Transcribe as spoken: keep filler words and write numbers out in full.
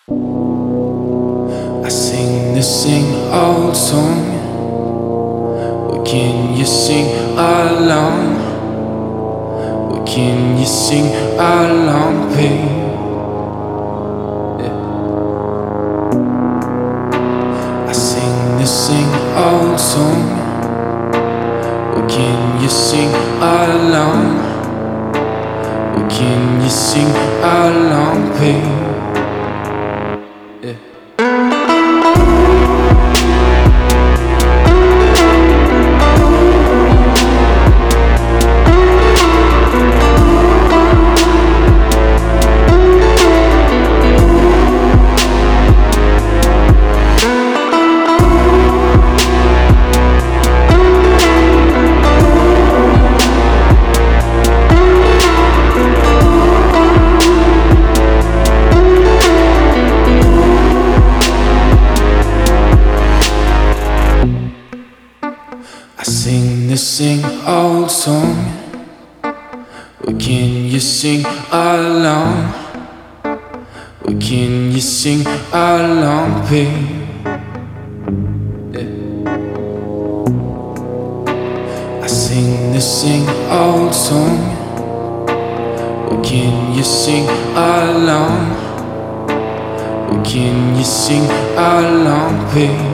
I sing the same old song. What can you sing along? What can you sing along, babe? Yeah. I sing the same old song. What can you sing along? What can you sing along, babe? Yeah. I sing the same old song. What can you sing along? What can you sing along, babe? Yeah. I sing the same old song. What can you sing along? What can you sing along, babe?